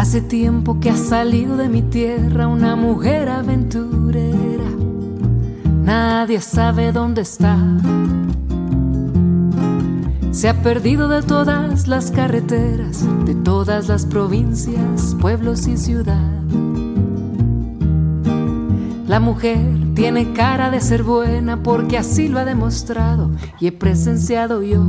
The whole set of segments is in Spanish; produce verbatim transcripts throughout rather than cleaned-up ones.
Hace tiempo que ha salido de mi tierra una mujer aventurera. Nadie sabe dónde está. Se ha perdido de todas las carreteras, de todas las provincias, pueblos y ciudad. La mujer tiene cara de ser buena porque así lo ha demostrado y he presenciado yo.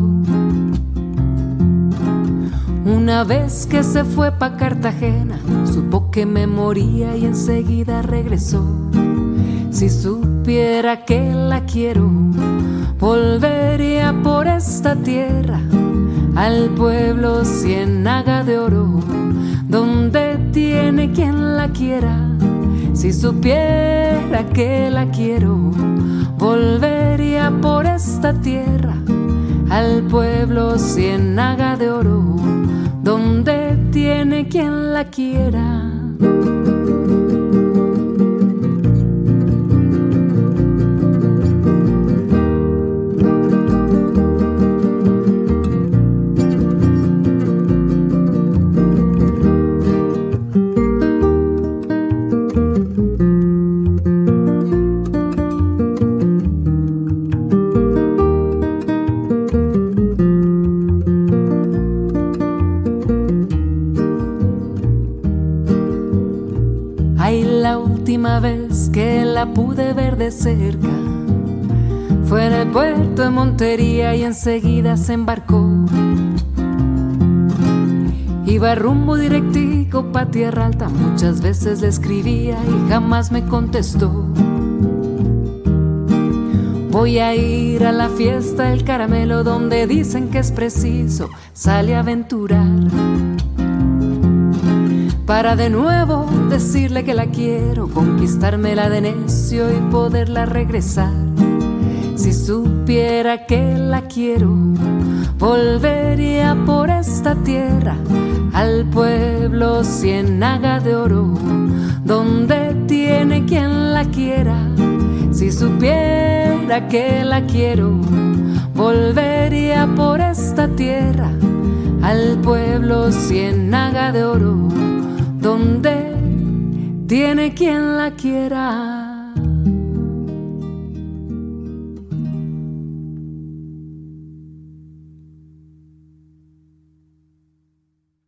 Una vez que se fue pa' Cartagena, supo que me moría y enseguida regresó. Si supiera que la quiero, volvería por esta tierra al pueblo Ciénaga de Oro, donde tiene quien la quiera. Si supiera que la quiero, volvería por esta tierra al pueblo Ciénaga de Oro, donde tiene quien la quiera. La última vez que la pude ver de cerca fue en el puerto de Montería y enseguida se embarcó. Iba rumbo directico pa' Tierra Alta, muchas veces le escribía y jamás me contestó. Voy a ir a la fiesta del caramelo donde dicen que es preciso salir a aventurar, para de nuevo decirle que la quiero, conquistármela de necio y poderla regresar. Si supiera que la quiero, volvería por esta tierra al pueblo Ciénaga de Oro, donde tiene quien la quiera. Si supiera que la quiero, volvería por esta tierra al pueblo Ciénaga de Oro, donde tiene quien la quiera.